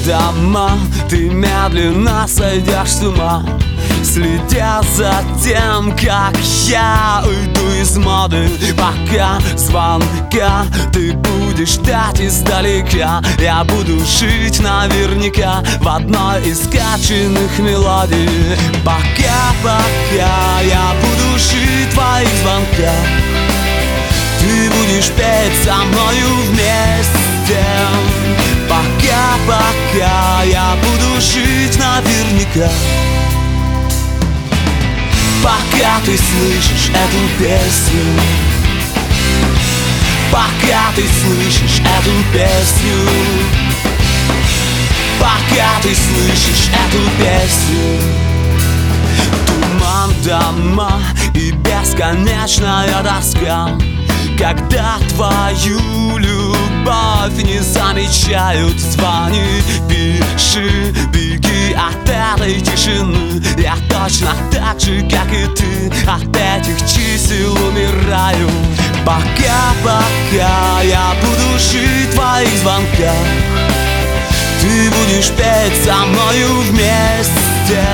дома, ты медленно сойдешь с ума, следя за тем, как я уйду из моды. Пока звонка ты будешь ждать издалека, я буду жить наверняка в одной из скачанных мелодий. Пока я буду жить в твоих звонках, ты будешь петь со мною вместе. Пока я буду жить наверняка. Пока ты слышишь эту песню, пока ты слышишь эту песню, пока ты слышишь эту песню. Туман, дома и бесконечная тоска, когда твою любовь не замечают. Звони, пиши, беги от этой тишины. Я точно так же, как и ты, от этих чисел умираю. Пока я буду жить в твоих звонках, ты будешь петь со мною вместе.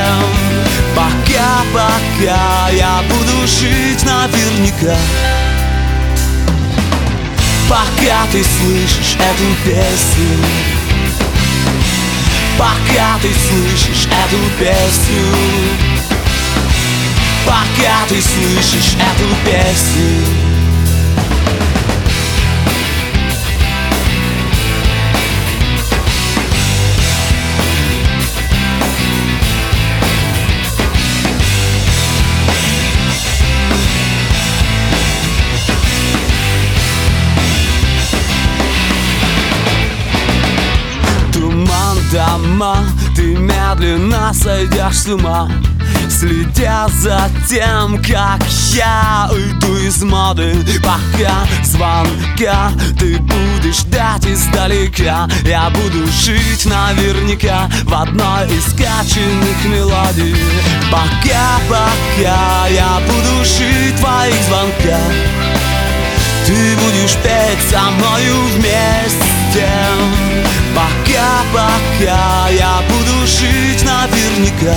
Пока я буду жить наверняка. Пока ты слышишь эту песню, пока ты слышишь эту песню, пока ты слышишь эту песню. Дома, ты медленно сойдешь с ума, следя за тем, как я уйду из моды. Пока звонка ты будешь ждать издалека, я буду жить наверняка в одной из скачанных мелодий. Пока я буду жить в твоих звонках, ты будешь петь со мною вместе. Пока я буду жить наверняка.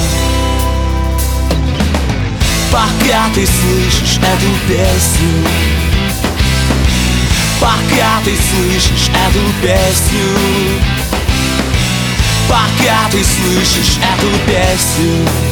Пока ты слышишь эту песню, пока ты слышишь эту песню, пока ты слышишь эту песню.